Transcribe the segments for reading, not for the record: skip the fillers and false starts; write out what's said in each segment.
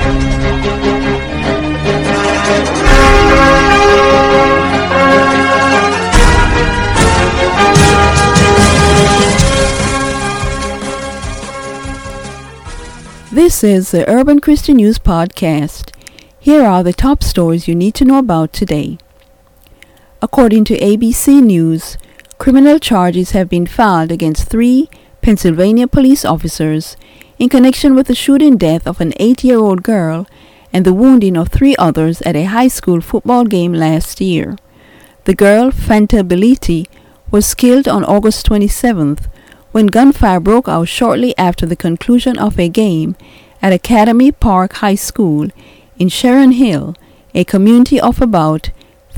This is the Urban Christian News Podcast. Here are the top stories you need to know about today. According to ABC News, criminal charges have been filed against 3 Pennsylvania police officers in connection with the shooting death of an 8-year-old girl and the wounding of 3 others at a high school football game last year. The girl, Fanta Beliti, was killed on August 27th when gunfire broke out shortly after the conclusion of a game at Academy Park High School in Sharon Hill, a community of about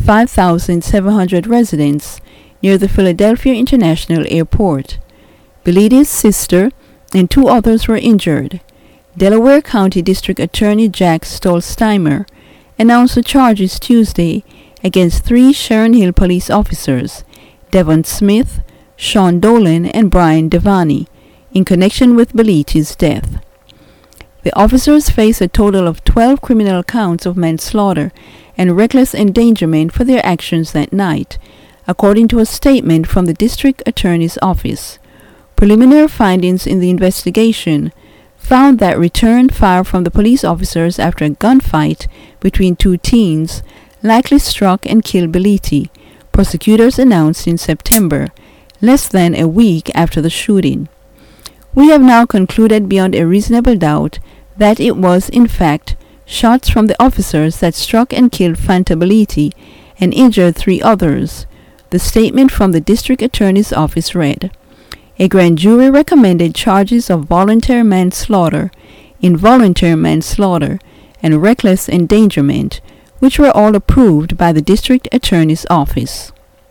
5,700 residents near the Philadelphia International Airport. Beliti's sister and 2 others were injured. Delaware County District Attorney Jack Stolzheimer announced the charges Tuesday against 3 Sharon Hill police officers, Devon Smith, Sean Dolan, and Brian Devani, in connection with Beliti's death. The officers face a total of 12 criminal counts of manslaughter and reckless endangerment for their actions that night, according to a statement from the district attorney's office. Preliminary findings in the investigation found that return fire from the police officers after a gunfight between 2 teens likely struck and killed Beliti, prosecutors announced in September, less than a week after the shooting. We have now concluded beyond a reasonable doubt that it was, in fact, shots from the officers that struck and killed Fanta Beliti and injured 3 others, the statement from the district attorney's office read. A grand jury recommended charges of voluntary manslaughter, involuntary manslaughter, and reckless endangerment, which were all approved by the district attorney's office.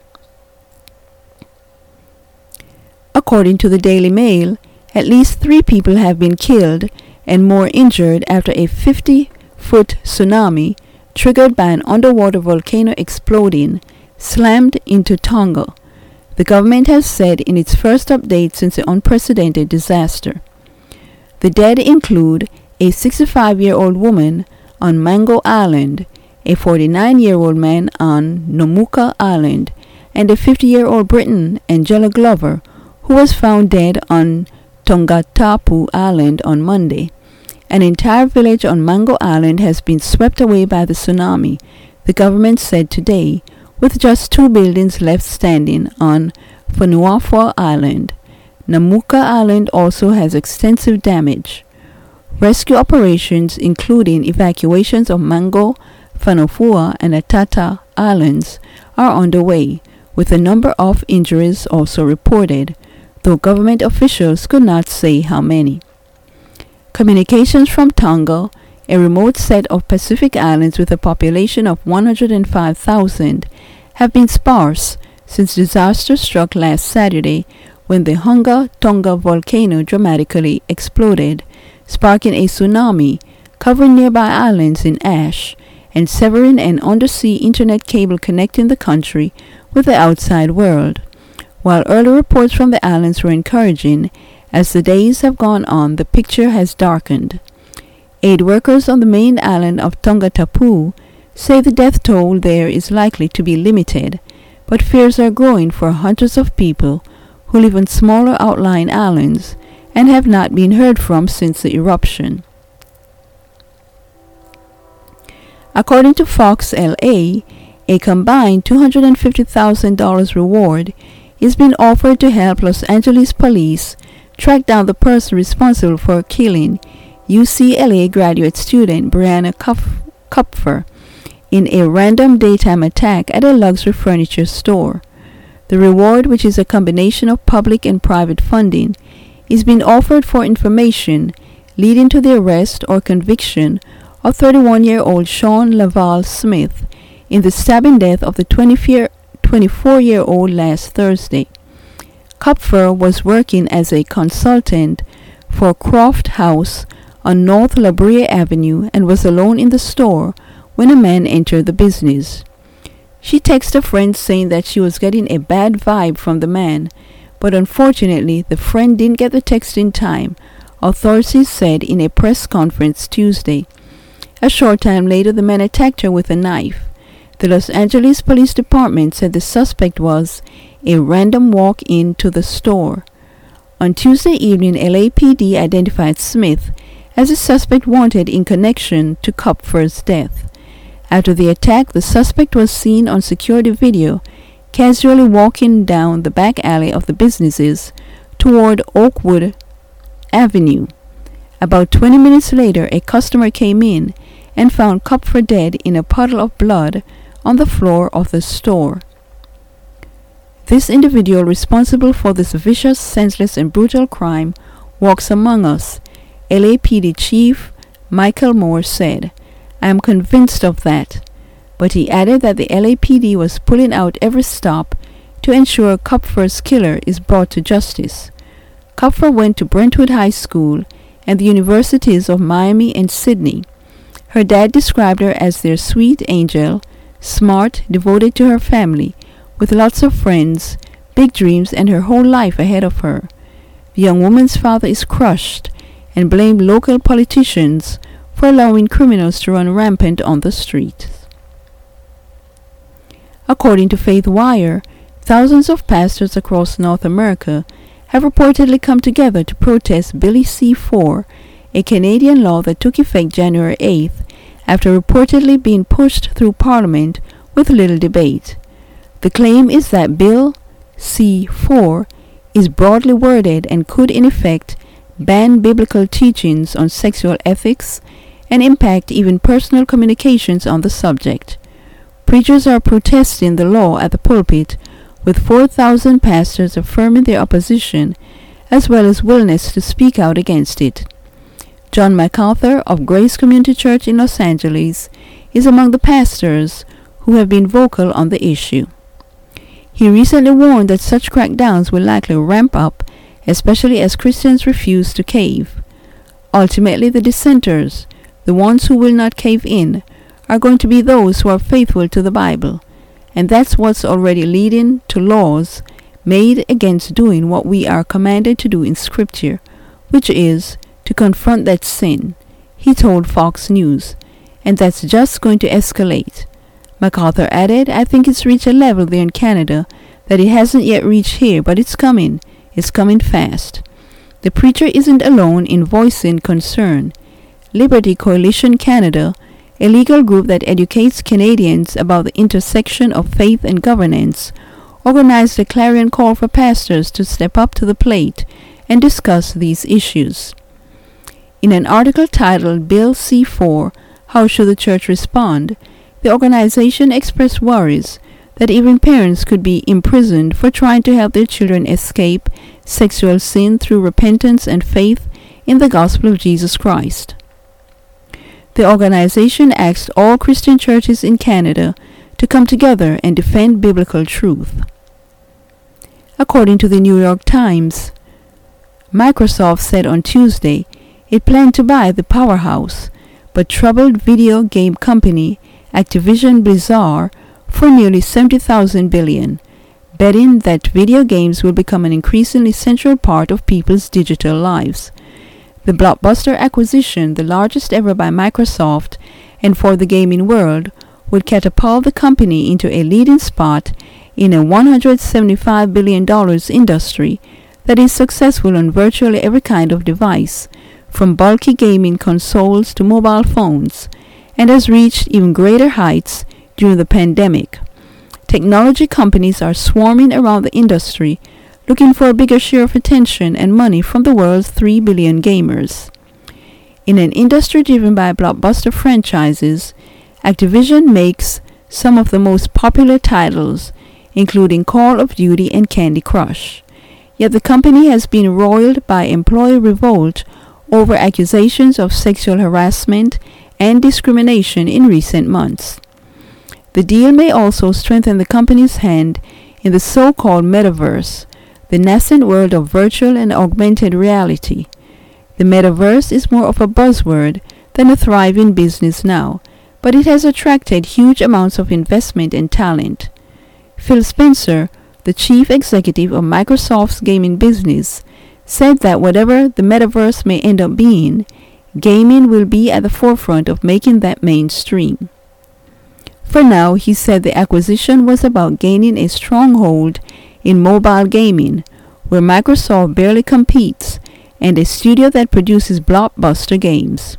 According to the Daily Mail, at least 3 people have been killed and more injured after a 50-foot tsunami triggered by an underwater volcano exploding slammed into Tonga, the government has said in its first update since the unprecedented disaster. The dead include a 65-year-old woman on Mango Island, a 49-year-old man on Nomuka Island, and a 50-year-old Briton, Angela Glover, who was found dead on Tongatapu Island on Monday. An entire village on Mango Island has been swept away by the tsunami, the government said today, with just 2 buildings left standing on Fonuafua Island. Nomuka Island also has extensive damage. Rescue operations, including evacuations of Mango, Fonuafua, and Atata Islands, are underway, with a number of injuries also reported, though government officials could not say how many. Communications from Tonga, a remote set of Pacific islands with a population of 105,000, have been sparse since disaster struck last Saturday when the Hunga Tonga volcano dramatically exploded, sparking a tsunami, covering nearby islands in ash, and severing an undersea internet cable connecting the country with the outside world. While early reports from the islands were encouraging, as the days have gone on, the picture has darkened. Aid workers on the main island of Tongatapu say the death toll there is likely to be limited, but fears are growing for hundreds of people who live on smaller outlying islands and have not been heard from since the eruption. According to Fox LA, a combined $250,000 reward is being offered to help Los Angeles police track down the person responsible for killing UCLA graduate student Brianna Kupfer in a random daytime attack at a luxury furniture store. The reward, which is a combination of public and private funding, is being offered for information leading to the arrest or conviction of 31-year-old Sean Laval Smith in the stabbing death of the 24-year-old last Thursday. Kupfer was working as a consultant for Croft House on North La Brea Avenue and was alone in the store when a man entered the business. She texted a friend saying that she was getting a bad vibe from the man, but unfortunately the friend didn't get the text in time, authorities said in a press conference Tuesday. A short time later, the man attacked her with a knife. The Los Angeles Police Department said the suspect was a random walk-in to the store. On Tuesday evening, LAPD identified Smith as a suspect wanted in connection to Kupfer's death. After the attack, the suspect was seen on security video casually walking down the back alley of the businesses toward Oakwood Avenue. About 20 minutes later, a customer came in and found Kupfer dead in a puddle of blood on the floor of the store. This individual responsible for this vicious, senseless, and brutal crime walks among us, LAPD Chief Michael Moore said. I am convinced of that. But he added that the LAPD was pulling out every stop to ensure Kupfer's killer is brought to justice. Kupfer went to Brentwood High School and the universities of Miami and Sydney. Her dad described her as their sweet angel, smart, devoted to her family, with lots of friends, big dreams, and her whole life ahead of her. The young woman's father is crushed and blamed local politicians for allowing criminals to run rampant on the streets. According to FaithWire, thousands of pastors across North America have reportedly come together to protest Bill C-4, a Canadian law that took effect January 8th after reportedly being pushed through Parliament with little debate. The claim is that Bill C-4 is broadly worded and could in effect ban biblical teachings on sexual ethics and impact even personal communications on the subject. Preachers are protesting the law at the pulpit, with 4,000 pastors affirming their opposition, as well as willingness to speak out against it. John MacArthur of Grace Community Church in Los Angeles is among the pastors who have been vocal on the issue. He recently warned that such crackdowns will likely ramp up, especially as Christians refuse to cave. Ultimately, the dissenters, the ones who will not cave in, are going to be those who are faithful to the Bible, and that's what's already leading to laws made against doing what we are commanded to do in Scripture, which is to confront that sin, he told Fox News, and that's just going to escalate. MacArthur added, I think it's reached a level there in Canada that it hasn't yet reached here, but it's coming fast. The preacher isn't alone in voicing concern. Liberty Coalition Canada, a legal group that educates Canadians about the intersection of faith and governance, organized a clarion call for pastors to step up to the plate and discuss these issues. In an article titled Bill C-4, How Should the Church Respond?, the organization expressed worries that even parents could be imprisoned for trying to help their children escape sexual sin through repentance and faith in the gospel of Jesus Christ. The organization asked all Christian churches in Canada to come together and defend biblical truth. According to the New York Times, Microsoft said on Tuesday it planned to buy the powerhouse but troubled video game company Activision Blizzard for nearly $70,000 billion, betting that video games will become an increasingly central part of people's digital lives. The blockbuster acquisition, the largest ever by Microsoft and for the gaming world, would catapult the company into a leading spot in a $175 billion industry that is successful on virtually every kind of device, from bulky gaming consoles to mobile phones, and has reached even greater heights during the pandemic. Technology companies are swarming around the industry, looking for a bigger share of attention and money from the world's 3 billion gamers. In an industry driven by blockbuster franchises, Activision makes some of the most popular titles, including Call of Duty and Candy Crush. Yet the company has been roiled by employee revolt over accusations of sexual harassment and discrimination in recent months. The deal may also strengthen the company's hand in the so-called metaverse, the nascent world of virtual and augmented reality. The metaverse is more of a buzzword than a thriving business now, but it has attracted huge amounts of investment and talent. Phil Spencer, the chief executive of Microsoft's gaming business, said that whatever the metaverse may end up being, gaming will be at the forefront of making that mainstream. For now, he said the acquisition was about gaining a stronghold in mobile gaming, where Microsoft barely competes, and a studio that produces blockbuster games.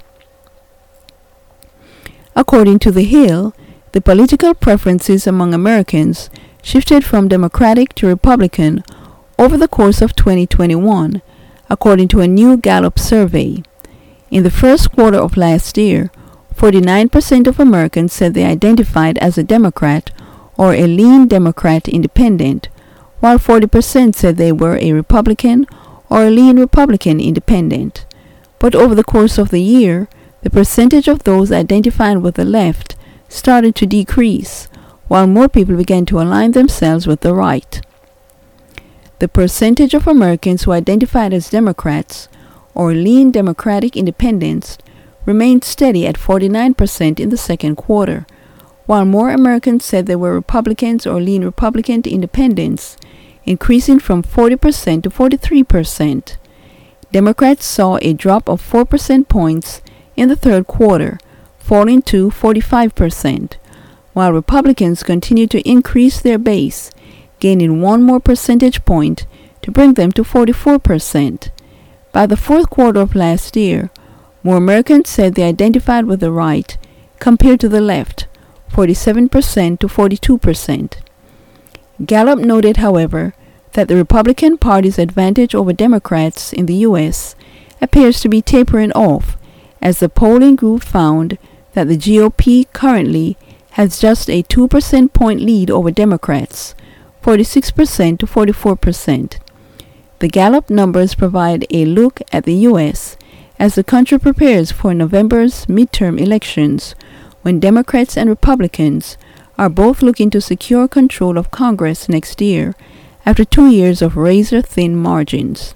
According to The Hill, the political preferences among Americans shifted from Democratic to Republican over the course of 2021, according to a new Gallup survey. In the first quarter of last year, 49% of Americans said they identified as a Democrat or a lean Democrat independent, while 40% said they were a Republican or a lean Republican independent. But over the course of the year, the percentage of those identifying with the left started to decrease, while more people began to align themselves with the right. The percentage of Americans who identified as Democrats or lean Democratic independents remained steady at 49% in the second quarter, while more Americans said they were Republicans or lean Republican independents, increasing from 40% to 43%. Democrats saw a drop of 4 percentage points in the third quarter, falling to 45%, while Republicans continued to increase their base, gaining 1 more percentage point to bring them to 44%. By the fourth quarter of last year, more Americans said they identified with the right compared to the left, 47% to 42%. Gallup noted, however, that the Republican Party's advantage over Democrats in the U.S. appears to be tapering off, as the polling group found that the GOP currently has just a 2 percentage point lead over Democrats, 46% to 44%. The Gallup numbers provide a look at the U.S. as the country prepares for November's midterm elections, when Democrats and Republicans are both looking to secure control of Congress next year after 2 years of razor-thin margins.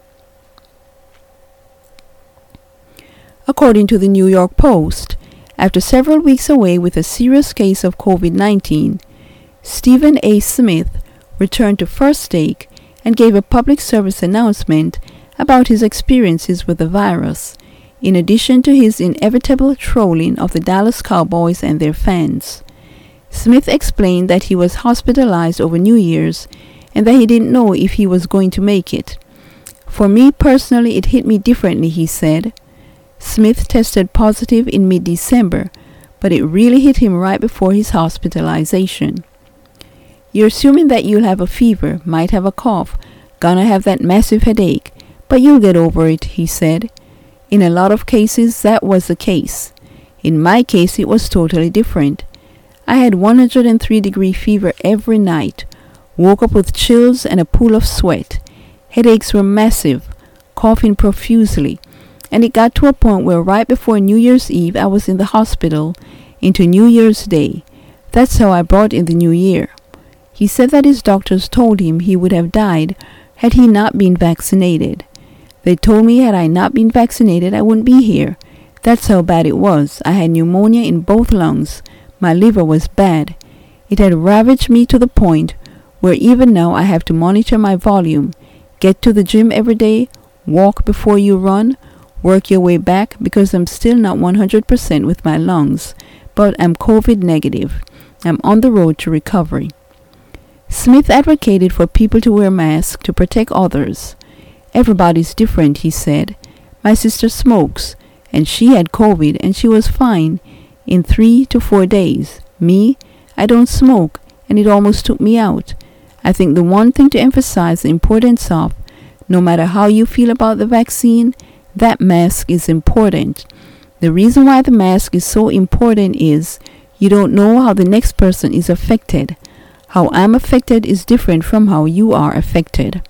According to the New York Post, after several weeks away with a serious case of COVID-19, Stephen A. Smith returned to First Take and gave a public service announcement about his experiences with the virus, in addition to his inevitable trolling of the Dallas Cowboys and their fans. Smith explained that he was hospitalized over New Year's and that he didn't know if he was going to make it. For me personally, it hit me differently, he said. Smith tested positive in mid-December, but it really hit him right before his hospitalization. You're assuming that you'll have a fever, might have a cough, gonna have that massive headache, but you'll get over it, he said. In a lot of cases, that was the case. In my case, it was totally different. I had 103-degree fever every night, woke up with chills and a pool of sweat. Headaches were massive, coughing profusely, and it got to a point where right before New Year's Eve I was in the hospital into New Year's Day. That's how I brought in the new year. He said that his doctors told him he would have died had he not been vaccinated. They told me had I not been vaccinated I wouldn't be here. That's how bad it was. I had pneumonia in both lungs. My liver was bad. It had ravaged me to the point where even now I have to monitor my volume, get to the gym every day, walk before you run, work your way back because I'm still not 100% with my lungs, but I'm COVID negative. I'm on the road to recovery. Smith advocated for people to wear masks to protect others. Everybody's different, he said. My sister smokes, and she had COVID and she was fine in 3 to 4 days. Me, I don't smoke, and it almost took me out. I think the one thing to emphasize the importance of, no matter how you feel about the vaccine, that mask is important. The reason why the mask is so important is you don't know how the next person is affected. How I'm affected is different from how you are affected.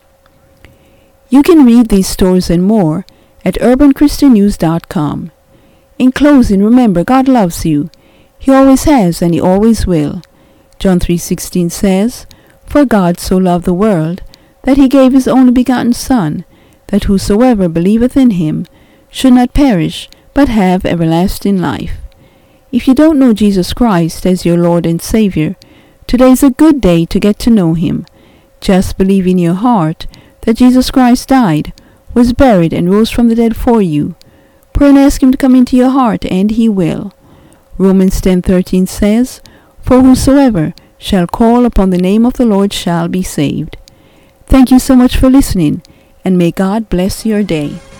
You can read these stories and more at urbanchristiannews.com. In closing, remember, God loves you. He always has and he always will. John 3:16 says, For God so loved the world, that he gave his only begotten Son, that whosoever believeth in him should not perish, but have everlasting life. If you don't know Jesus Christ as your Lord and Savior, today is a good day to get to know him. Just believe in your heart that Jesus Christ died, was buried, and rose from the dead for you. Pray and ask him to come into your heart, and he will. Romans 10:13 says, "For whosoever shall call upon the name of the Lord shall be saved." Thank you so much for listening, and may God bless your day.